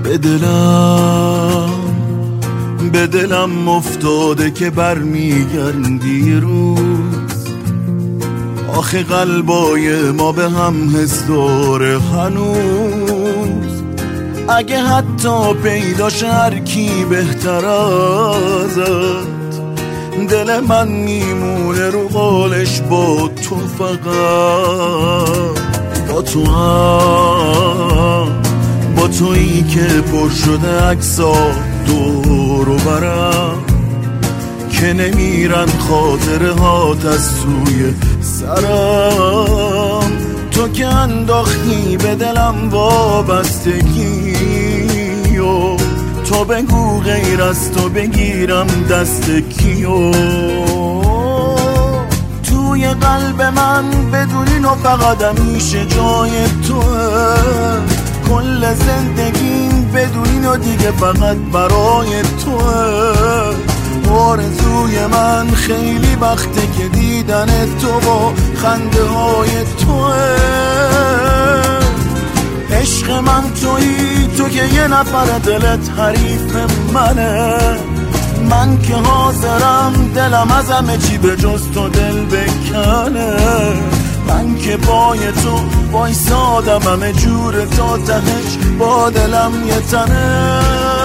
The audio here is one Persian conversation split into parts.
به دلم افتاده که برمیگردی روز. آخه قلبای ما به هم حس داره هنوز. اگه حتی پیداش هر کی بهتر ازت، دل من میمونه رو قالش با تو، فقط با تو هم، با تویی که پر شده عکسا دور و برم، که نمیرن خاطره هات از توی سرم. تو که انداختی به دلم وابستگی و تو بگو غیر از تو بگیرم دست کیو. توی قلب من بدونین و فقط همیشه جای توه. کل زندگیم بدونین و دیگه فقط برای توه. آرزوی من خیلی وقته که دیدن تو با خنده های توه. عشق من تویی، تو که یه نفر دلت حریف منه. من که حاضرم دلم از همه چی به جز تو دل بکنه. من که پای تو وایسادم همه جور تا تهش با دلم یه تنه.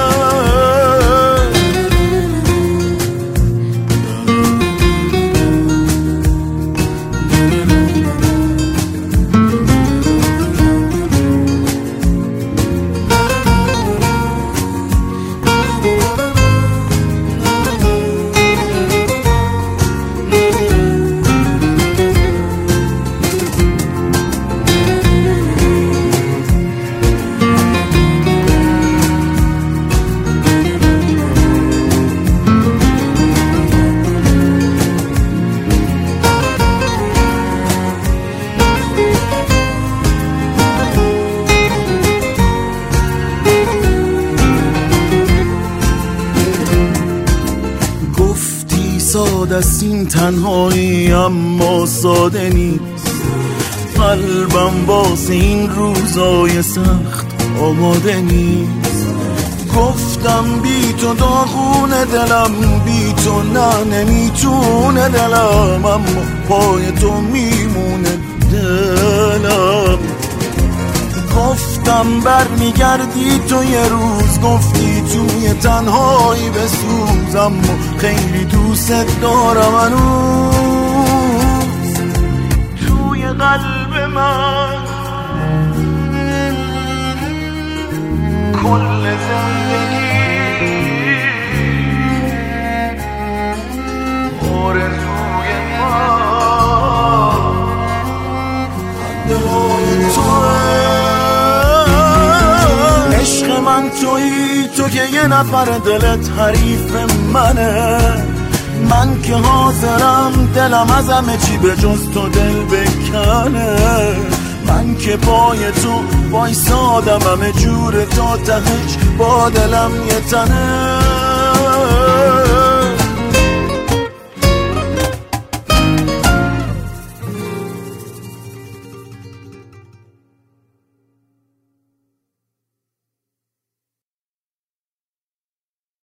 ساده است این تنهایی اما ساده نیست. قلبم واسه این روزای سخت آماده نیست. گفتم بی تو داغونه دلم، بی تو نه نمیتونه دلم، اما پای تو میمونه دلم. گفتم برمیگردی تو یه روز، گفتی توی تنهایی بسوز، اما خیلی دوست دارم هنوز. توی قلب من کل زندگی آرزوی من خنده توه. عشق من تویی، تو که یه نفر دلت حریف منه. من که حاضرم دلم از همه چی به جز تو دل بکنه. من که پای تو وایسادم همه جور تا تهش با دلم یه تنه.